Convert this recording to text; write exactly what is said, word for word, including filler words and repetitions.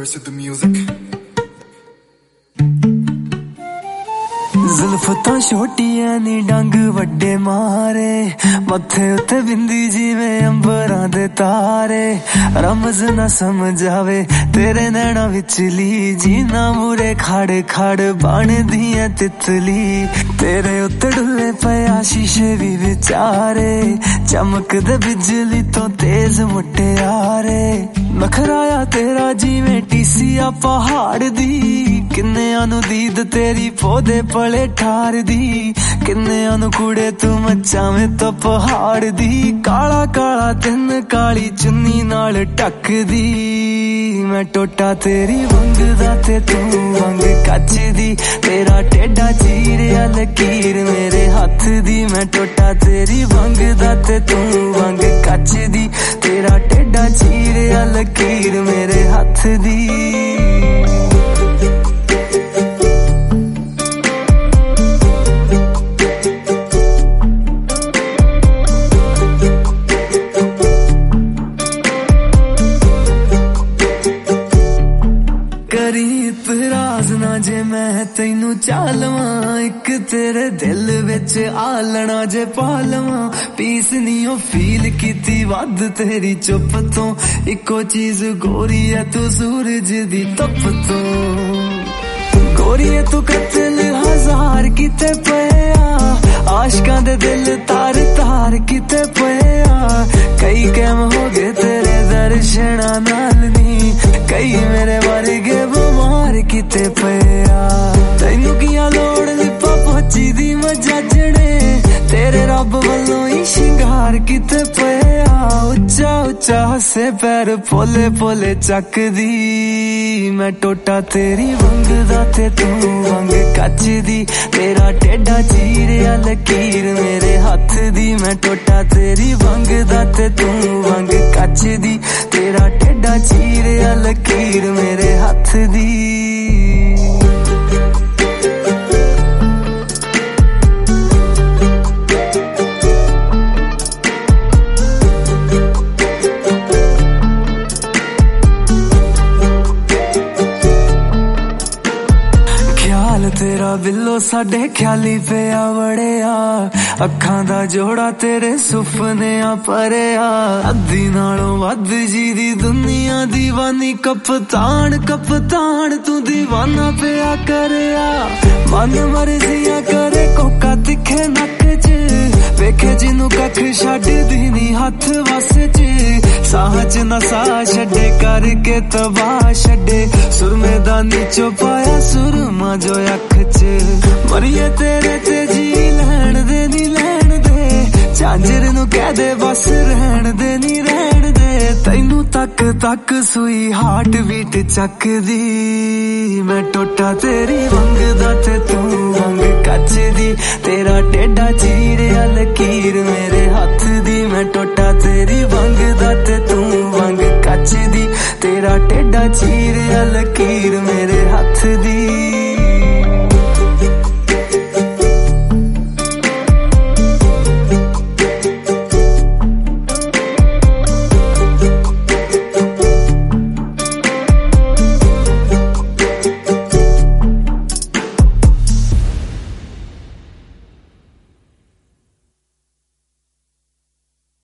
verse of the music. जुल्फतां छोटियां नी डंग वड्डे मारे मत्थे उत्ते बिंदी जिवें अंबरां दे तारे रमज ना समझ आवे तेरे नैना विचली जीना मूरे खड़ खड़ बनदी ऐ तितली तेरे उत्ते डुल्ले पिया शीशे भी विचारे चमकदे बिजली तो तेज मुटियारे नखराया तेरा जिवें टीसिया पहाड़ दी किन्नेआं नूं दीद तेरी पौधे पले ठार दी किन्नेआं नूं कुड़े तू मचावें तो पहाड़ दी काला काला तिन काली चुन्नी नाल ढकदी मैं टोटा तेरी वंग दा ते तू वंग कच दी तेरा टेढ़ा चीरिया लकीर मेरे हथ दी मैं टोटा तेरी वंग दा ते तू वंग कच दी तेरा टेढ़ा चीरिया लकीर मेरे हथ दी इतराज ना जे मैं तैनू चालवां एक तेरे दिल विच आलना जे पालवां पीस नी ओ फील कीती वध तेरी चुप तो इको चीज गोरी है तू सूरज दी तप तो गोरी है तू कतल हजार किते पया आशकां दे दिल तार तार किते पया कई कैम हो गए तेरे दर्शना नाल नी कई मेरे वर्गे बमार किते पया तैनू किया लोड़ लिपा पोची दी मजाजने तेरे रब वल्लों ही शिंगार किते पया उच्चा उच्चा हसे पैर पोले पोले चक दी मैं टोटा तेरी वंग दा ते तू वंग कच दी तेरा टेढ़ा चीरिया लकीर मेरे हथ दी मैं टोटा तेरी वंग दा ते तू वंग कच दी तेरा टेढ़ा चीरिया लकीर मेरे हथ दी तेरा बिल्लो साडे ख्याली पिया वड़िया अखां दा जोड़ा तेरे सुपने आ भरिया अद्धी नालों वध जी दी दुनिया दीवानी कप्तान कप्तान तू दीवाना पिया करया मन मर्जियां करे कोका तिखे नक च वेखे जिनू कख छड्ड दी नी हथ वस च साह च नसा छड्डे करके तबाह छड्डे सुरमे दा नीचो पाया सुरमा जो अख च मरिए तेरे ते जी लैण दे नी लैण दे झांजर नू कह दे बस रहण दे नी रहण दे तैनू तक तक सुई हार्ट बीट चक दी मैं टोटा तेरी वंग दा ते तू वंग कच दी तेरा टेढ़ा चीरिया लकीर मेरे हथ दी